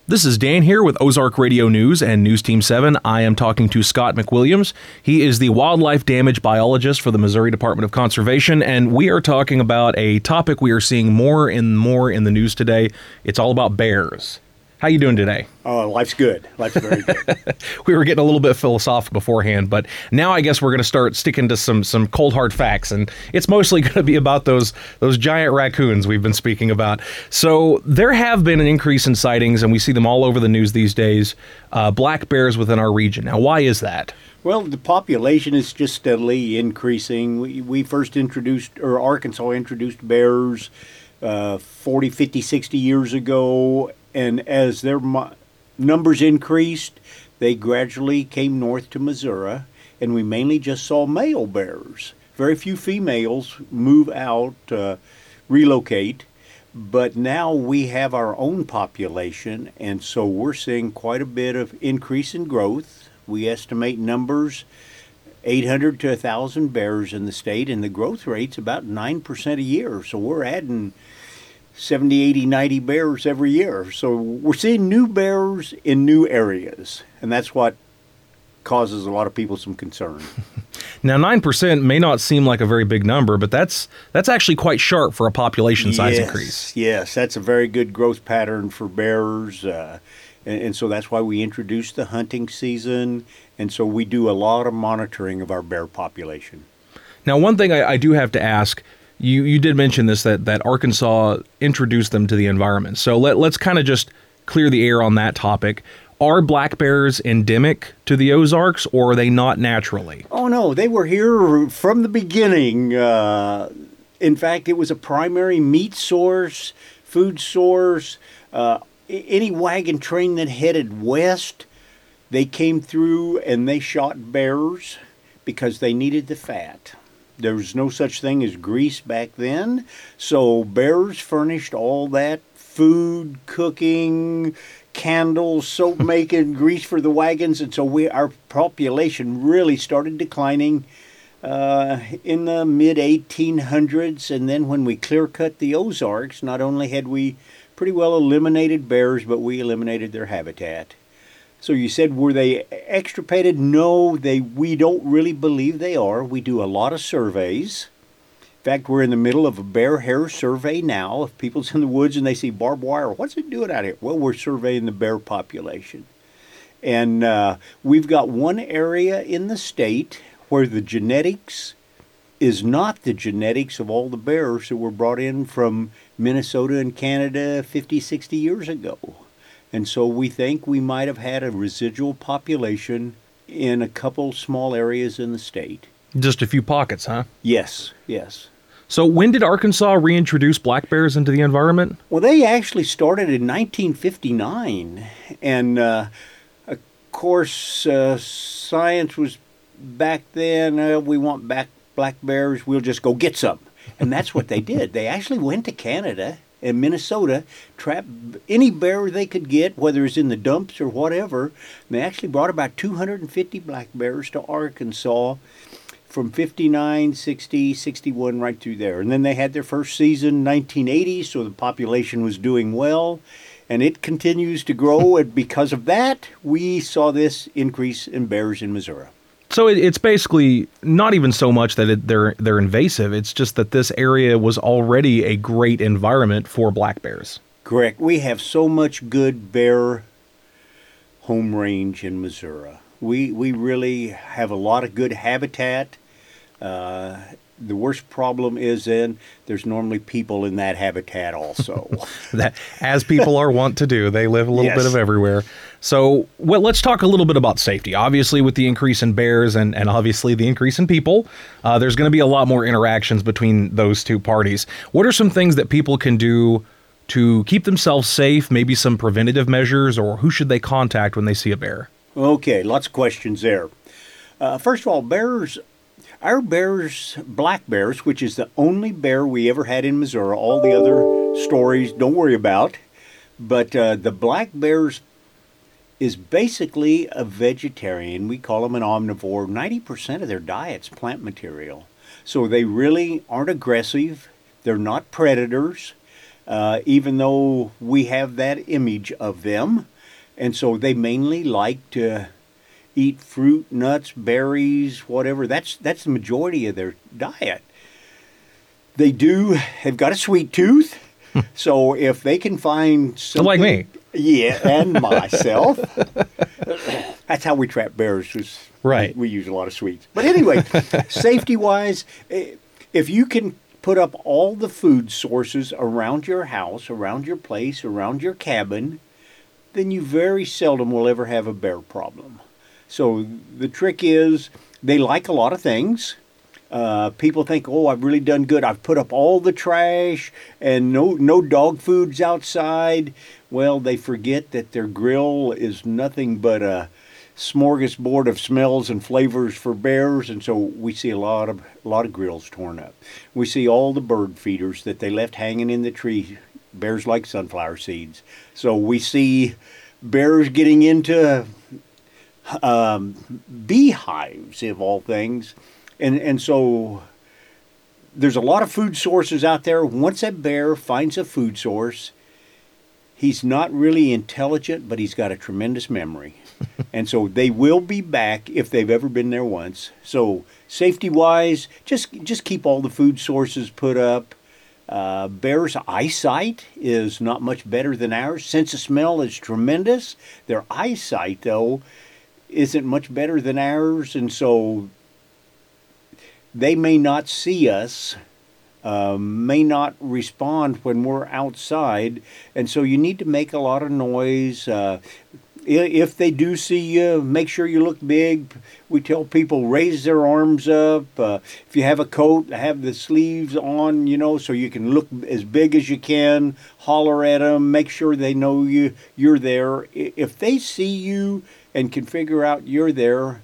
This is Dan here with Ozark Radio News and News Team 7. I am talking to Scott McWilliams. He is the wildlife damage biologist for the Missouri Department of Conservation, and we are talking about a topic we are seeing more and more in the news today. It's all about bears. How you doing today? Oh, life's good. Life's very good. We were getting a little bit philosophical beforehand, but now I guess we're going to start sticking to some cold hard facts, and it's mostly going to be about those giant raccoons we've been speaking about. So there have been an increase in sightings, and we see them all over the news these days, black bears within our region. Now, why is that? Well, the population is just steadily increasing. We first Arkansas introduced bears 40, 50, 60 years ago, and as their numbers increased, they gradually came north to Missouri, and we mainly just saw male bears. Very few females move out, relocate, but now we have our own population, and so we're seeing quite a bit of increase in growth. We estimate numbers 800 to 1,000 bears in the state, and the growth rate's about 9% a year, so we're adding 70, 80, 90 bears every year. So we're seeing new bears in new areas, and that's what causes a lot of people some concern. Now, 9% may not seem like a very big number, but that's actually quite sharp for a population size increase. Yes, that's a very good growth pattern for bears, and so that's why we introduced the hunting season, and so we do a lot of monitoring of our bear population. Now, one thing I do have to ask, You did mention this, that Arkansas introduced them to the environment. So let's kind of just clear the air on that topic. Are black bears endemic to the Ozarks, or are they not naturally? Oh, no. They were here from the beginning. In fact, it was a primary meat source, food source. Any wagon train that headed west, they came through and they shot bears because they needed the fat. There was no such thing as grease back then, so bears furnished all that food, cooking, candles, soap making, grease for the wagons, and so our population really started declining in the mid-1800s, and then when we clear-cut the Ozarks, not only had we pretty well eliminated bears, but we eliminated their habitat. So you said, were they extirpated? No, we don't really believe they are. We do a lot of surveys. In fact, we're in the middle of a bear hair survey now. If people's in the woods and they see barbed wire, what's it doing out here? Well, we're surveying the bear population. And we've got one area in the state where the genetics is not the genetics of all the bears that were brought in from Minnesota and Canada 50, 60 years ago. And so we think we might have had a residual population in a couple small areas in the state. Just a few pockets, huh? Yes, yes. So when did Arkansas reintroduce black bears into the environment? Well, they actually started in 1959. And, of course, science was back then, we want back black bears, we'll just go get some. And that's what they did. They actually went to Canada and Minnesota, trapped any bear they could get, whether it's in the dumps or whatever. And they actually brought about 250 black bears to Arkansas from 59, 60, 61, right through there. And then they had their first season in 1980, so the population was doing well. And it continues to grow, and because of that, we saw this increase in bears in Missouri. So it's basically not even so much that they're invasive. It's just that this area was already a great environment for black bears. Correct. We have so much good bear home range in Missouri. We really have a lot of good habitat. The worst problem is then there's normally people in that habitat also. That, as people are wont to do, they live a little Yes. bit of everywhere. So let's talk a little bit about safety. Obviously, with the increase in bears and obviously the increase in people, there's going to be a lot more interactions between those two parties. What are some things that people can do to keep themselves safe, maybe some preventative measures, or who should they contact when they see a bear? Okay, lots of questions there. First of all, our bears, black bears, which is the only bear we ever had in Missouri, all the other stories, don't worry about, but the black bears is basically a vegetarian. We call them an omnivore. 90% of their diet's plant material. So they really aren't aggressive. They're not predators, even though we have that image of them. And so they mainly like to eat fruit, nuts, berries, whatever. That's the majority of their diet. They have got a sweet tooth. So if they can find something, Like me. yeah, and myself, that's how we trap bears. Right. We use a lot of sweets. But anyway, safety-wise, if you can put up all the food sources around your house, around your place, around your cabin, then you very seldom will ever have a bear problem. So the trick is they like a lot of things. People think, oh, I've really done good. I've put up all the trash and no dog foods outside. Well, they forget that their grill is nothing but a smorgasbord of smells and flavors for bears, and so we see a lot of grills torn up. We see all the bird feeders that they left hanging in the tree. Bears like sunflower seeds, so we see bears getting into beehives of all things. And so there's a lot of food sources out there. Once a bear finds a food source, he's not really intelligent, but he's got a tremendous memory. And so they will be back if they've ever been there once. So safety-wise, just keep all the food sources put up. Bears' eyesight is not much better than ours. Sense of smell is tremendous. Their eyesight, though, isn't much better than ours, and so they may not see us, may not respond when we're outside, and so you need to make a lot of noise. If they do see you, make sure you look big. We tell people raise their arms up. If you have a coat, have the sleeves on, so you can look as big as you can. Holler at them. Make sure they know you're there. If they see you and can figure out you're there,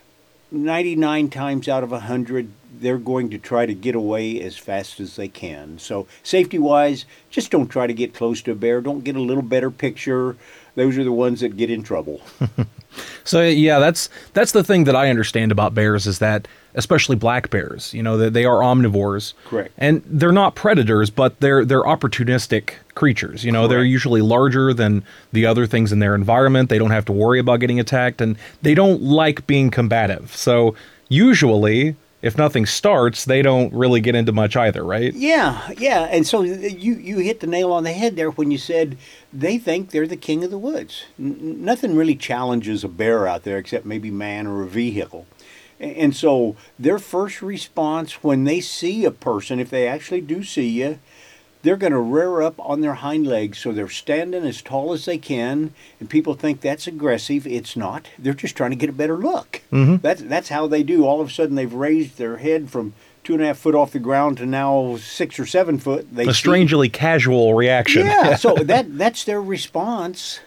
99 times out of 100, they're going to try to get away as fast as they can. So safety-wise, just don't try to get close to a bear. Don't get a little better picture. Those are the ones that get in trouble. So yeah, that's the thing that I understand about bears is that, especially black bears, that they are omnivores. Correct. And they're not predators, but they're opportunistic creatures. They're usually larger than the other things in their environment. They don't have to worry about getting attacked, and they don't like being combative. So usually, if nothing starts, they don't really get into much either, right? Yeah. And so you hit the nail on the head there when you said they think they're the king of the woods. Nothing really challenges a bear out there except maybe man or a vehicle. And so their first response when they see a person, if they actually do see you, they're going to rear up on their hind legs so they're standing as tall as they can, and people think that's aggressive. It's not. They're just trying to get a better look. Mm-hmm. That's how they do. All of a sudden they've raised their head from 2.5 foot off the ground to now 6 or 7 foot. A strangely casual reaction. Yeah, so that's their response.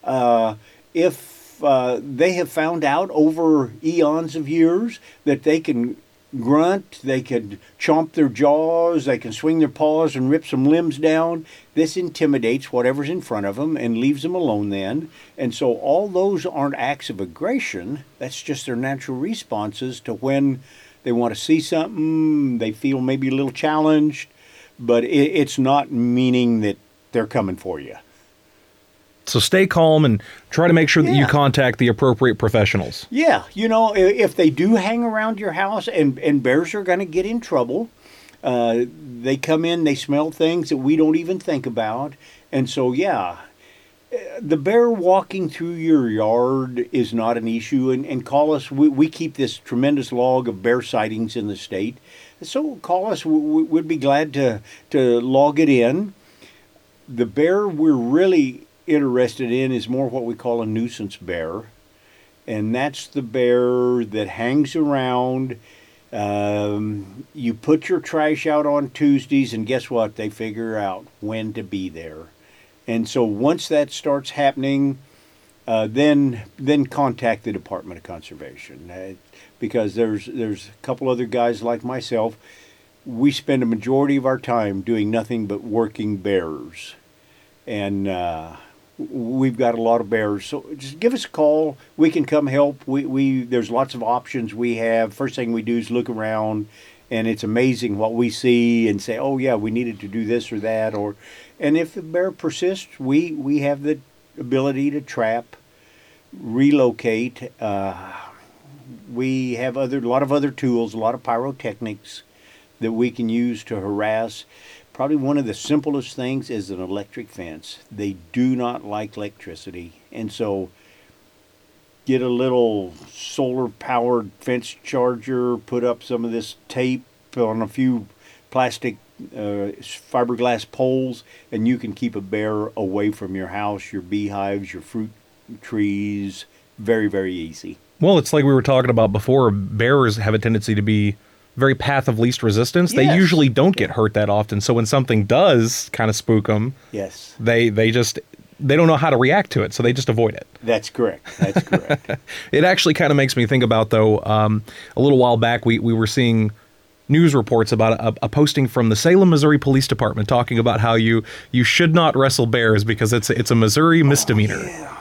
If they have found out over eons of years that they can grunt, they could chomp their jaws, they can swing their paws and rip some limbs down. This intimidates whatever's in front of them and leaves them alone then. And so all those aren't acts of aggression. That's just their natural responses to when they want to see something, they feel maybe a little challenged, but it's not meaning that they're coming for you. So stay calm and try to make sure that you contact the appropriate professionals. Yeah, if they do hang around your house, and bears are going to get in trouble, they come in, they smell things that we don't even think about. And so, the bear walking through your yard is not an issue. And call us. We keep this tremendous log of bear sightings in the state. So call us. We'd be glad to log it in. The bear we're really interested in is more what we call a nuisance bear, and that's the bear that hangs around. You put your trash out on Tuesdays, and guess what? They figure out when to be there. And so once that starts happening, then contact the Department of Conservation, because there's a couple other guys like myself. We spend a majority of our time doing nothing but working bears, and we've got a lot of bears. So just give us a call. We can come help. There's lots of options we have. First thing we do is look around, and it's amazing what we see and say, oh yeah, we needed to do this or that. And if the bear persists, we have the ability to trap. relocate. We have a lot of other tools, a lot of pyrotechnics that we can use to harass. Probably one of the simplest things is an electric fence. They do not like electricity, and so get a little solar powered fence charger, put up some of this tape on a few plastic fiberglass poles, and you can keep a bear away from your house, your beehives, your fruit trees. Very, very easy. Well, it's like we were talking about before. Bears have a tendency to be very path of least resistance. Yes. They usually don't get hurt that often. So when something does kind of spook them, Yes. they don't know how to react to it. So they just avoid it. That's correct. That's correct. It actually kind of makes me think about, though, a little while back, we were seeing news reports about a posting from the Salem, Missouri Police Department talking about how you should not wrestle bears because it's a Missouri misdemeanor.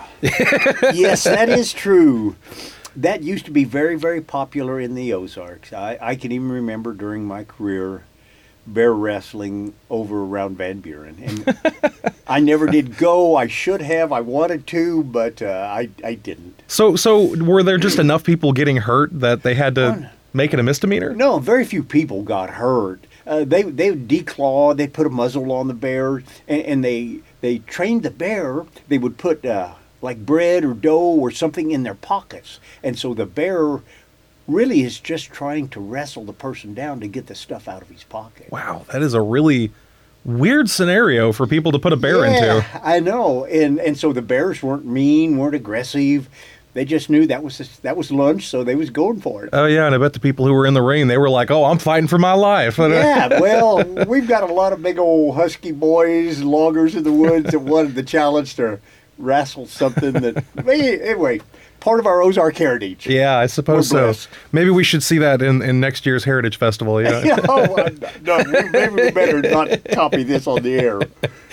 Yes, that is true. That used to be very, very popular in the Ozarks. I can even remember during my career bear wrestling over around Van Buren. And I never did go. I should have. I wanted to, but I didn't. So were there just enough people getting hurt that they had to make it a misdemeanor? No, very few people got hurt. They would declaw. They put a muzzle on the bear, and they trained the bear. They would put like bread or dough or something in their pockets, and so the bear really is just trying to wrestle the person down to get the stuff out of his pocket. Wow, that is a really weird scenario for people to put a bear into. I know, and so the bears weren't mean, weren't aggressive. They just knew that was lunch, so they was going for it. Oh yeah, and I bet the people who were in the ring, they were like, "Oh, I'm fighting for my life." Yeah, well, we've got a lot of big old husky boys, loggers in the woods that wanted the challenge to wrestle something that. Anyway, part of our Ozark heritage. Yeah, I suppose We're so. blessed. Maybe we should see that in next year's Heritage Festival. Yeah. No, maybe we better not copy this on the air.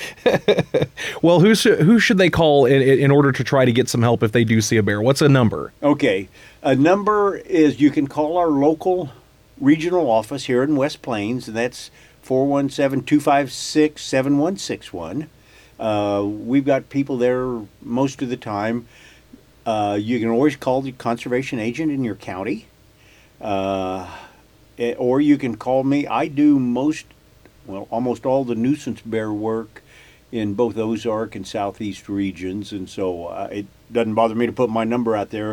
Well, who should they call in order to try to get some help if they do see a bear? What's a number? Okay, a number is you can call our local regional office here in West Plains, and that's 417-256-7161. We've got people there most of the time. You can always call the conservation agent in your county, or you can call me. I do almost all the nuisance bear work in both Ozark and Southeast regions, and so it doesn't bother me to put my number out there,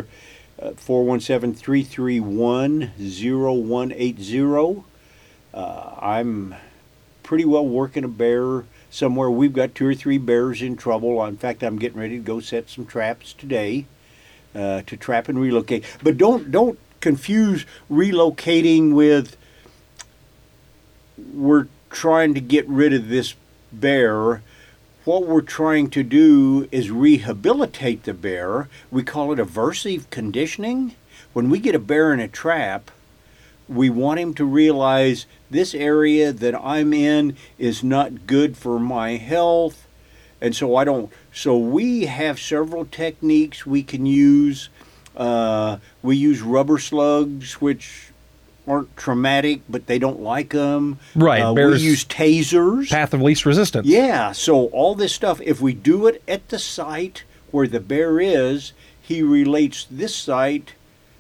417-331-0180. I'm pretty well working a bear somewhere. We've got 2 or 3 bears in trouble. In fact, I'm getting ready to go set some traps today to trap and relocate. But don't confuse relocating with we're trying to get rid of this bear. What we're trying to do is rehabilitate the bear. We call it aversive conditioning. When we get a bear in a trap, we want him to realize this area that I'm in is not good for my health, and so I don't. So we have several techniques we can use. We use rubber slugs, which aren't traumatic, but they don't like them. Right. We use tasers. Path of least resistance. Yeah. So all this stuff, if we do it at the site where the bear is, he relates this site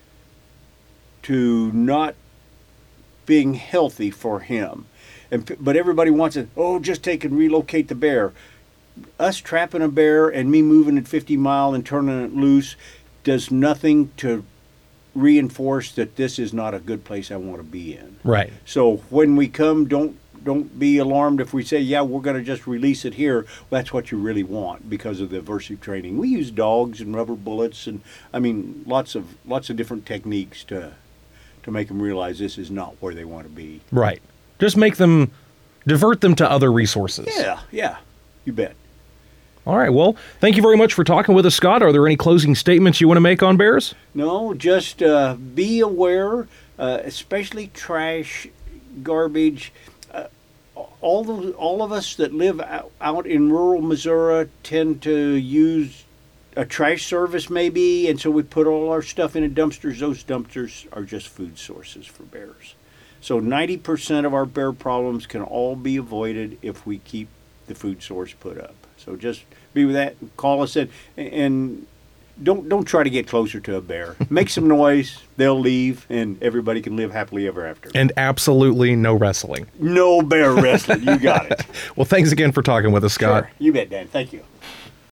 to not being healthy for him. But everybody wants it, just take and relocate the bear. Us trapping a bear and me moving at 50 mile and turning it loose does nothing to reinforce that this is not a good place I want to be in. Right. So when we come, don't be alarmed if we say, yeah, we're going to just release it here. That's what you really want because of the aversive training. We use dogs and rubber bullets and lots of different techniques to make them realize this is not where they want to be. Right. Just divert them to other resources. Yeah, you bet. All right. Well, thank you very much for talking with us, Scott. Are there any closing statements you want to make on bears? No, just be aware, especially trash, garbage. All of us that live out in rural Missouri tend to use a trash service maybe, and so we put all our stuff in dumpsters. Those dumpsters are just food sources for bears. So 90% of our bear problems can all be avoided if we keep the food source put up. So just be with that. Call us and don't try to get closer to a bear. Make some noise, they'll leave, and everybody can live happily ever after. And absolutely no wrestling. No bear wrestling. You got it. Well, thanks again for talking with us, Scott. Sure. You bet, Dan. Thank you.